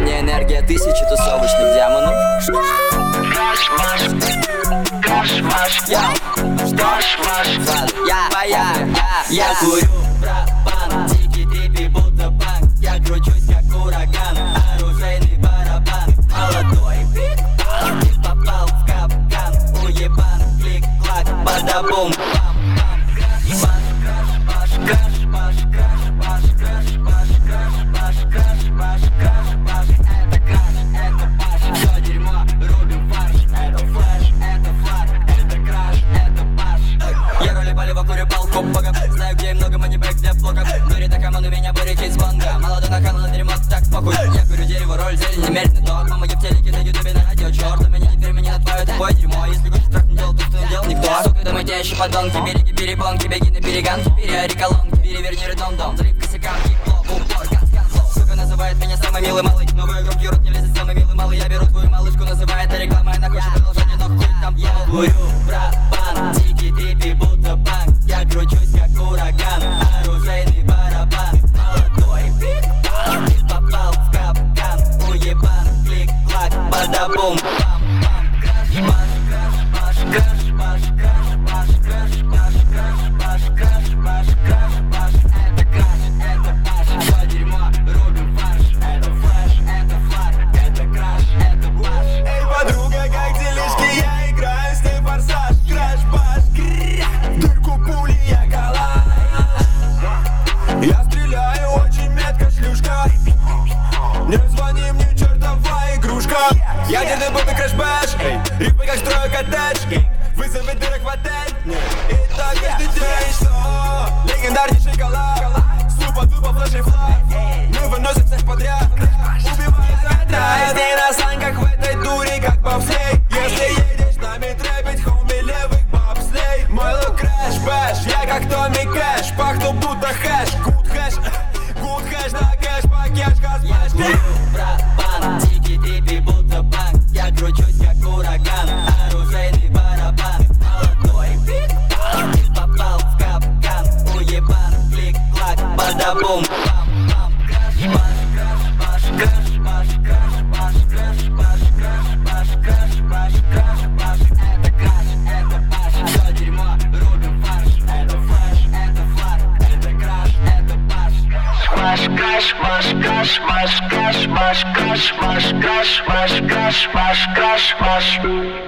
мне энергия тысячи тусовочных демонов. Я курю пропан, дикий трипи будто панк. Я кручусь как ураган, оружейный барабан. Молодой биг-бан, ты попал в капкан. Уебан, клик-клак, бада-бум. Знаю, где много манибэк для блоков. Дури так, он у меня бурик из бонга. Молодой накал на дерьмо, так похуй. Я курю дерево, роль, зелень, немеренный ток. Мама, я в телеке, на ютубе, на радио. Черт, у меня теперь меня на твое такое дерьмо. Если хочешь трак не делал, то что не делал никто. Сука, думай, те еще подонки. Береги перепонки, беги на перегонки. Переори колонки, переверни редом-дом. Залив косякам, хип-хоп, упор, ган-ган-флоу. Сука называет меня самый милый малый. Новую группу рот не лезет, самый милый малый. Я беру твою малышку, называет это рекламой. Она хочет продолжение, но хуй там. Я курю пропан, дикий трипи будто панк. Я кручусь как ураган, оружейный барабан. Молодой биг-бан, ты попал в капкан. Уебан, клик-клак, бада-бум. Я стреляю очень метко, шлюшка. Не звони мне, чертова игрушка. Я где-то будто крэш-бэш, рифмы как строю коттедж. Вызови дырок в отель. И так каждый день, что легендарнейший коллаб. Супа-тупо флэш и флаг. Мы выносим всех подряд, убивая за драйв. Не на санках в этой дуре, как бобслей. Если едешь с нами трэпить, хоуми, левых бобслей. Мой лук крэш-бэш, я как Томми Кэш. Пахну будто хэш, гуд хэш на кэш, пакет, газбэш. Курю пропан, дикий трипи будто панк. Я кручусь как ураган, оружейный барабан. Молодой биг-бан, ты попал в капкан. Уебан, клик-клак, бада-бум. Crash,